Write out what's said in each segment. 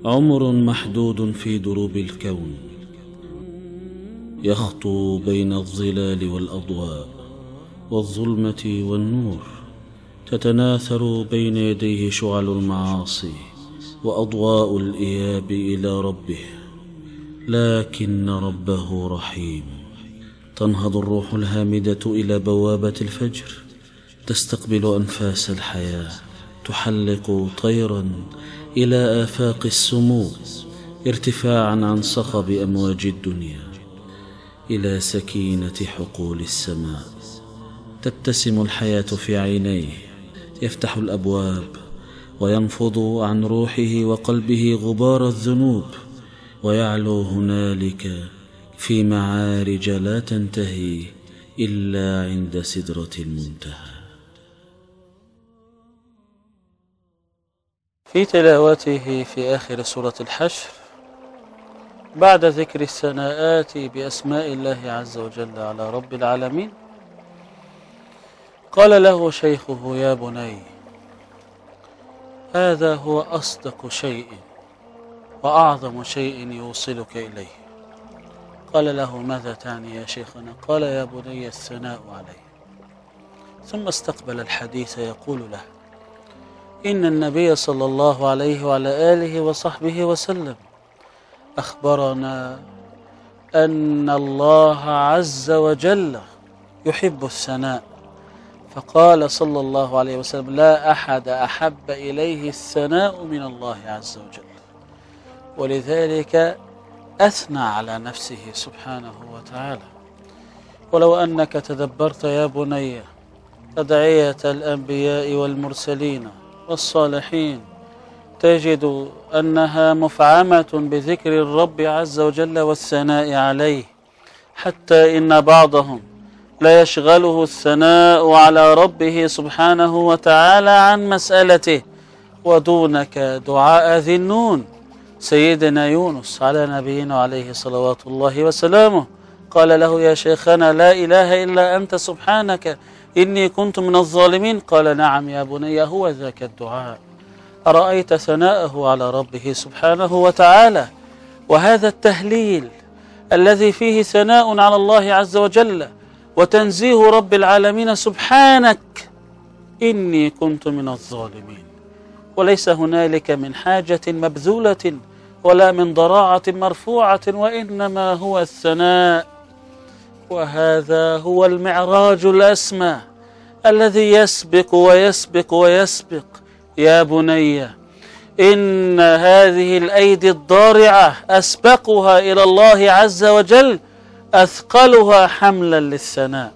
عمر محدود في دروب الكون، يخطو بين الظلال والأضواء والظلمة والنور، تتناثر بين يديه شعل المعاصي وأضواء الإياب إلى ربه، لكن ربه رحيم. تنهض الروح الهامدة إلى بوابة الفجر، تستقبل أنفاس الحياة، تحلق طيرا إلى آفاق السمو، ارتفاعا عن صخب أمواج الدنيا إلى سكينة حقول السماء. تبتسم الحياة في عينيه، يفتح الأبواب وينفض عن روحه وقلبه غبار الذنوب، ويعلو هنالك في معارج لا تنتهي إلا عند سدرة المنتهى. في تلاوته في آخر سورة الحشر بعد ذكر الثناءات بأسماء الله عز وجل على رب العالمين، قال له شيخه: يا بني، هذا هو أصدق شيء وأعظم شيء يوصلك إليه. قال له: ماذا تعني يا شيخنا؟ قال: يا بني، الثناء عليه. ثم استقبل الحديث يقول له: إن النبي صلى الله عليه وعلى آله وصحبه وسلم أخبرنا أن الله عز وجل يحب الثناء، فقال صلى الله عليه وسلم: لا أحد أحب إليه الثناء من الله عز وجل. ولذلك أثنى على نفسه سبحانه وتعالى. ولو أنك تدبرت يا بني أدعية الأنبياء والمرسلين والصالحين، تجد أنها مفعمة بذكر الرب عز وجل والثناء عليه، حتى إن بعضهم لا يشغله الثناء على ربه سبحانه وتعالى عن مسألته. ودونك دعاء ذي النون سيدنا يونس على نبينا عليه صلوات الله وسلامه، قال له: يا شيخنا، لا إله إلا أنت سبحانك إني كنت من الظالمين. قال: نعم يا بني، هو ذاك الدعاء. أرأيت ثناءه على ربه سبحانه وتعالى، وهذا التهليل الذي فيه ثناء على الله عز وجل وتنزيه رب العالمين: سبحانك إني كنت من الظالمين. وليس هنالك من حاجة مبذولة ولا من ضراعة مرفوعة، وإنما هو الثناء. وهذا هو المعراج الأسمى الذي يسبق ويسبق ويسبق. يا بني، إن هذه الأيدي الضارعة أسبقها إلى الله عز وجل أثقلها حملا للثناء،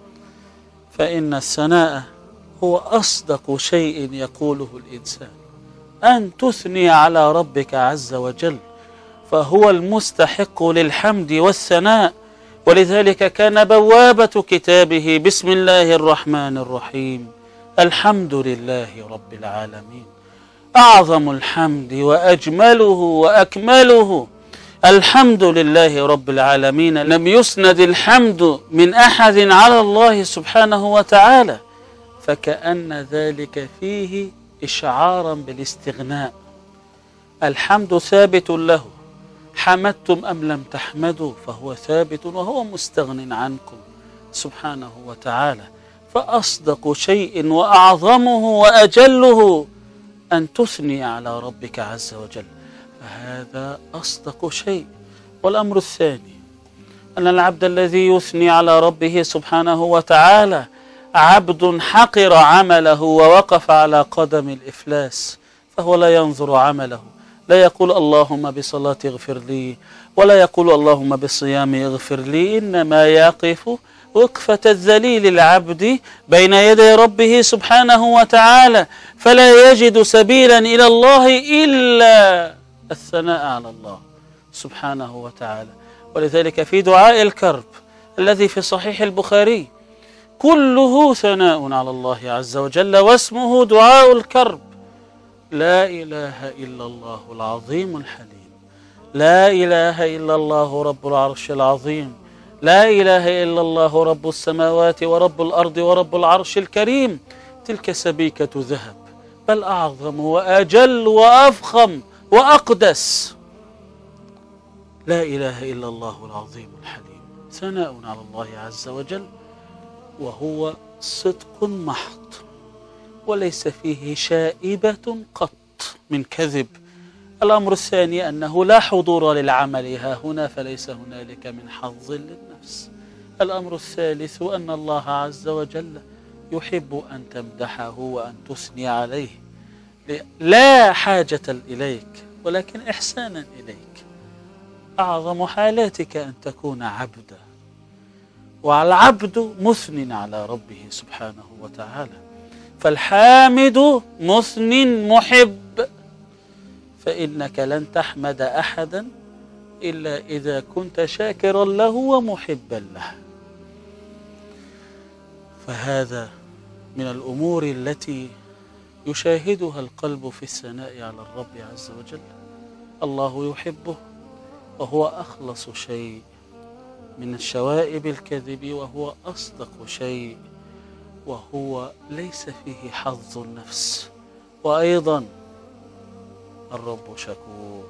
فإن الثناء هو أصدق شيء يقوله الإنسان، أن تثني على ربك عز وجل، فهو المستحق للحمد والثناء. ولذلك كان بوابة كتابه بسم الله الرحمن الرحيم: الحمد لله رب العالمين. أعظم الحمد وأجمله وأكمله الحمد لله رب العالمين. لم يسند الحمد من أحد على الله سبحانه وتعالى، فكأن ذلك فيه إشعارا بالاستغناء. الحمد ثابت له، حمدتم أم لم تحمدوا فهو ثابت وهو مستغن عنكم سبحانه وتعالى. فأصدق شيء وأعظمه وأجله أن تثني على ربك عز وجل، فهذا أصدق شيء. والأمر الثاني أن العبد الذي يثني على ربه سبحانه وتعالى عبد حقر عمله ووقف على قدم الإفلاس، فهو لا ينظر عمله، لا يقول اللهم بصلاتي اغفر لي، ولا يقول اللهم بصيامي اغفر لي، إنما يقف وقفة الذليل العبد بين يدي ربه سبحانه وتعالى، فلا يجد سبيلا إلى الله إلا الثناء على الله سبحانه وتعالى. ولذلك في دعاء الكرب الذي في صحيح البخاري كله ثناء على الله عز وجل، واسمه دعاء الكرب: لا إله إلا الله العظيم الحليم، لا إله إلا الله رب العرش العظيم، لا إله إلا الله رب السماوات ورب الأرض ورب العرش الكريم. تلك سبيكة ذهب، بل أعظم وأجل وأفخم وأقدس. لا إله إلا الله العظيم الحليم، ثناء على الله عز وجل، وهو صدق محض وليس فيه شائبة قط من كذب. الأمر الثاني أنه لا حضور للعمل ها هنا، فليس هنالك من حظ للنفس. الأمر الثالث أن الله عز وجل يحب أن تمدحه وأن تثني عليه، لا حاجة إليك ولكن إحسانا إليك. أعظم حالاتك أن تكون عبدا، والعبد مثن على ربه سبحانه وتعالى، فالحامد مثن محب، فإنك لن تحمد أحدا إلا إذا كنت شاكرا له ومحبا له. فهذا من الأمور التي يشاهدها القلب في الثناء على الرب عز وجل. الله يحبه وهو أخلص شيء من الشوائب الكذب، وهو أصدق شيء، وهو ليس فيه حظ النفس. وأيضا الرب شكور،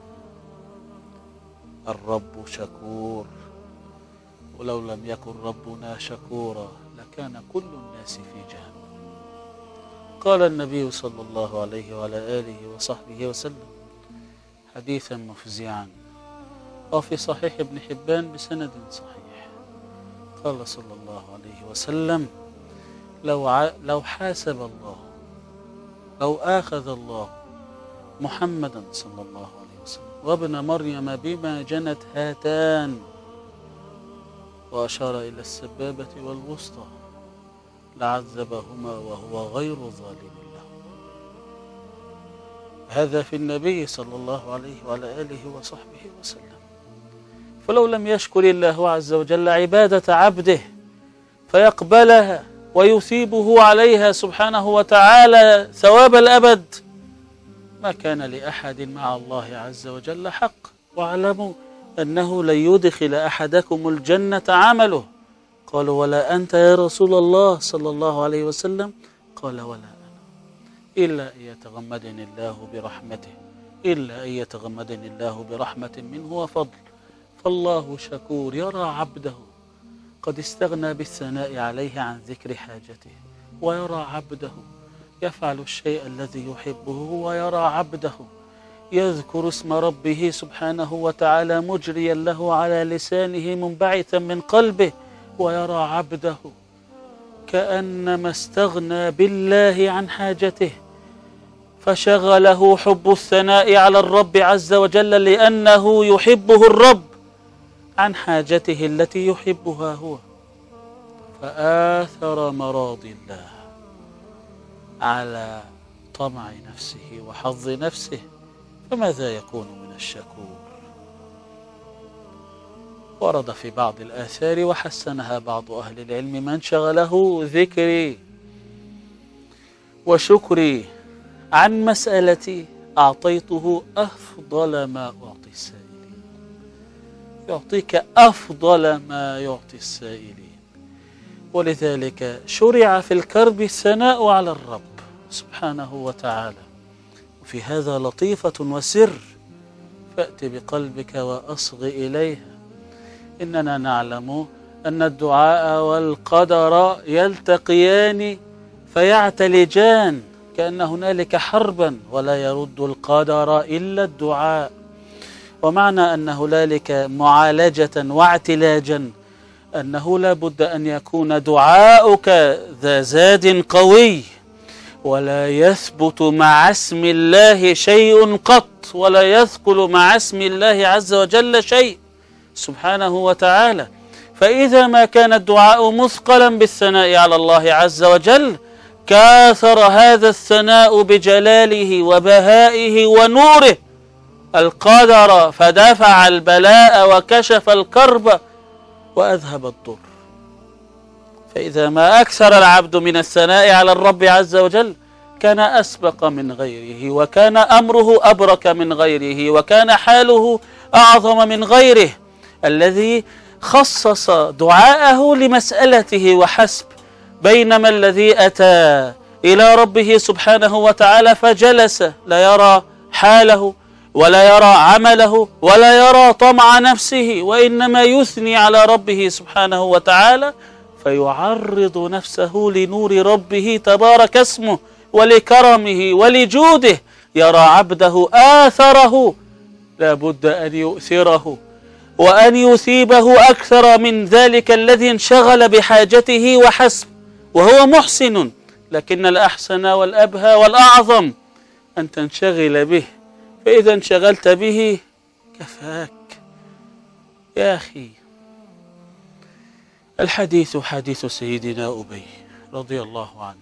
الرب شكور، ولو لم يكن ربنا شكورا لكان كل الناس في جهنم. قال النبي صلى الله عليه وعلى آله وصحبه وسلم حديثا مفزعا وفي صحيح ابن حبان بسند صحيح، قال صلى الله عليه وسلم: لو حاسب الله، لو آخذ الله محمدا صلى الله عليه وسلم وابن مريم بما جنت هاتان، وأشار إلى السبابة والوسطى، لعذبهما وهو غير ظالم له. هذا في النبي صلى الله عليه وعلى آله وصحبه وسلم. فلو لم يشكر الله عز وجل عبادة عبده فيقبلها ويثيبه عليها سبحانه وتعالى ثواب الأبد، ما كان لأحد مع الله عز وجل حق. واعلموا أنه لن يدخل أحدكم الجنة عمله. قالوا: ولا أنت يا رسول الله صلى الله عليه وسلم؟ قال: ولا أنا، إلا أن يتغمدني الله برحمته، إلا أن يتغمدني الله برحمة منه وفضل. فالله شكور، يرى عبده قد استغنى بالثناء عليه عن ذكر حاجته، ويرى عبده يفعل الشيء الذي يحبه، ويرى عبده يذكر اسم ربه سبحانه وتعالى مجريا له على لسانه منبعثا من قلبه، ويرى عبده كأنما استغنى بالله عن حاجته، فشغله حب الثناء على الرب عز وجل لأنه يحبه الرب عن حاجته التي يحبها هو، فآثر مراضي الله على طمع نفسه وحظ نفسه، فماذا يكون من الشكور؟ ورد في بعض الآثار وحسنها بعض أهل العلم: من شغله ذكري وشكري عن مسألتي أعطيته أفضل ما أعطي السائلين. يعطيك أفضل ما يعطي السائلين. ولذلك شرع في الكرب الثناء على الرب سبحانه وتعالى. وفي هذا لطيفة وسر، فأت بقلبك وأصغ إليها. إننا نعلم أن الدعاء والقدر يلتقيان فيعتلجان، كأن هنالك حربا، ولا يرد القدر إلا الدعاء. ومعنى أن هنالك معالجة واعتلاجا أنه لا بد أن يكون دعاؤك ذا زاد قوي، ولا يثبت مع اسم الله شيء قط، ولا يثقل مع اسم الله عز وجل شيء سبحانه وتعالى. فإذا ما كان الدعاء مثقلا بالثناء على الله عز وجل، كاثر هذا الثناء بجلاله وبهائه ونوره القدر، فدفع البلاء وكشف الكرب وأذهب الضر. فإذا ما أكثر العبد من الثناء على الرب عز وجل، كان أسبق من غيره، وكان أمره أبرك من غيره، وكان حاله أعظم من غيره، الذي خصص دعاءه لمسألته وحسب. بينما الذي أتى إلى ربه سبحانه وتعالى فجلس لا يرى حاله ولا يرى عمله ولا يرى طمع نفسه، وإنما يثني على ربه سبحانه وتعالى، فيعرض نفسه لنور ربه تبارك اسمه ولكرمه ولجوده. يرى عبده آثره، لا بد أن يؤثره وأن يثيبه أكثر من ذلك الذي انشغل بحاجته وحسب، وهو محسن، لكن الأحسن والأبهى والأعظم أن تنشغل به، فإذا انشغلت به كفاك يا أخي. الحديث حديث سيدنا أبي رضي الله عنه،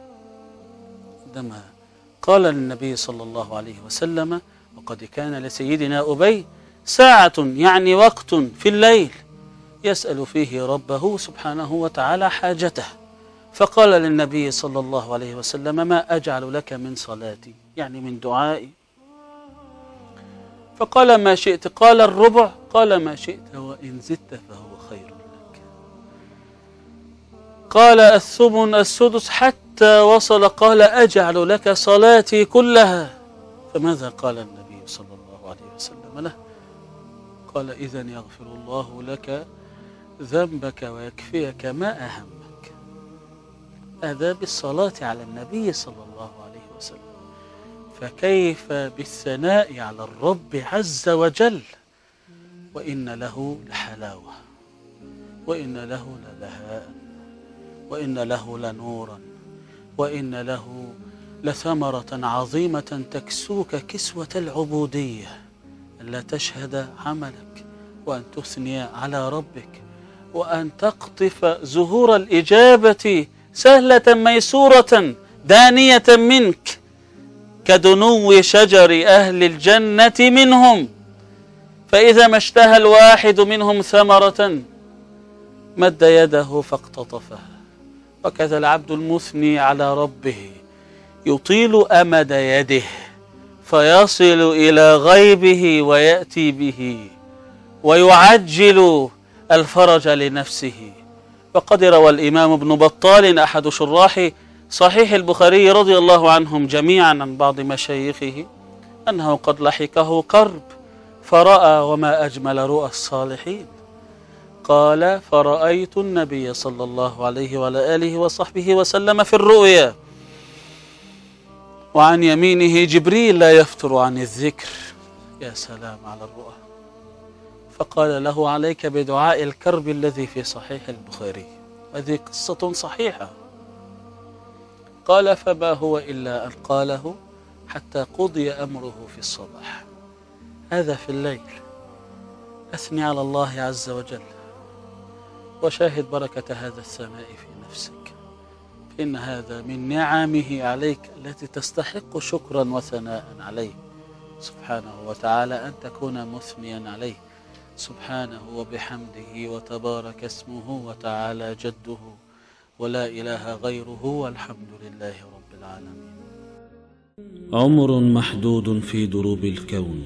عندما قال للنبي صلى الله عليه وسلم: وقد كان لسيدنا أبي ساعة، يعني وقت في الليل، يسأل فيه ربه سبحانه وتعالى حاجته، فقال للنبي صلى الله عليه وسلم: ما أجعل لك من صلاتي، يعني من دعائي؟ فقال: ما شئت. قال: الربع. قال: ما شئت وإن زدت فهو خير لك. قال: الثمن، السدس، حتى وصل قال: أجعل لك صلاتي كلها. فماذا قال النبي صلى الله عليه وسلم له؟ قال: إذن يغفر الله لك ذنبك ويكفيك ما أهمك. آداب الصلاة على النبي صلى الله عليه وسلم، فكيف بالثناء على الرب عز وجل؟ وإن له لحلاوة، وإن له للهاء، وإن له لنورا، وإن له لثمرة عظيمة تكسوك كسوة العبودية، ألا تشهد عملك، وأن تثني على ربك، وأن تقطف زهور الإجابة سهلة ميسورة دانية منك، كدنو شجر أهل الجنة منهم، فإذا ما اشتهى الواحد منهم ثمرة مد يده فاقتطفها. وكذا العبد المثني على ربه يطيل أمد يده فيصل إلى غيبه ويأتي به ويعجل الفرج لنفسه. وقد روى الإمام ابن بطال أحد شراح صحيح البخاري رضي الله عنهم جميعا عن بعض مشايخه أنه قد لحقه كرب فرأى، وما أجمل رؤى الصالحين، قال: فرأيت النبي صلى الله عليه وعلى آله وصحبه وسلم في الرؤيا، وعن يمينه جبريل لا يفتر عن الذكر. يا سلام على الرؤى. فقال له: عليك بدعاء الكرب الذي في صحيح البخاري. هذه قصة صحيحة. قال: فما هو إلا أن قاله حتى قضي أمره في الصباح. هذا في الليل. أثني على الله عز وجل، وشاهد بركة هذا السماء في نفسك، فإن هذا من نعمه عليك التي تستحق شكرا وثناء عليه سبحانه وتعالى، أن تكون مثنيا عليه سبحانه وبحمده، وتبارك اسمه وتعالى جده، ولا إله غيره، والحمد لله رب العالمين. عمر محدود في دروب الكون،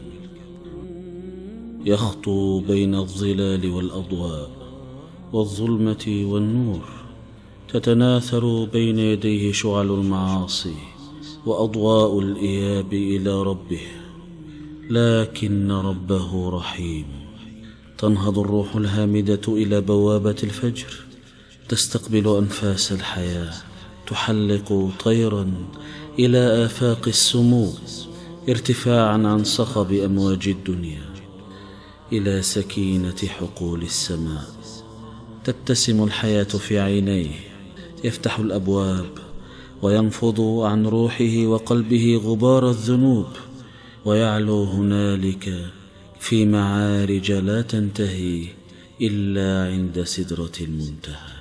يخطو بين الظلال والأضواء والظلمة والنور، تتناثر بين يديه شعل المعاصي وأضواء الإياب إلى ربه، لكن ربه رحيم. تنهض الروح الهامدة إلى بوابة الفجر، تستقبل أنفاس الحياة، تحلق طيرا إلى آفاق السمو، ارتفاعا عن صخب أمواج الدنيا إلى سكينة حقول السماء. تبتسم الحياة في عينيه، يفتح الأبواب وينفض عن روحه وقلبه غبار الذنوب، ويعلو هنالك في معارج لا تنتهي إلا عند سدرة المنتهى.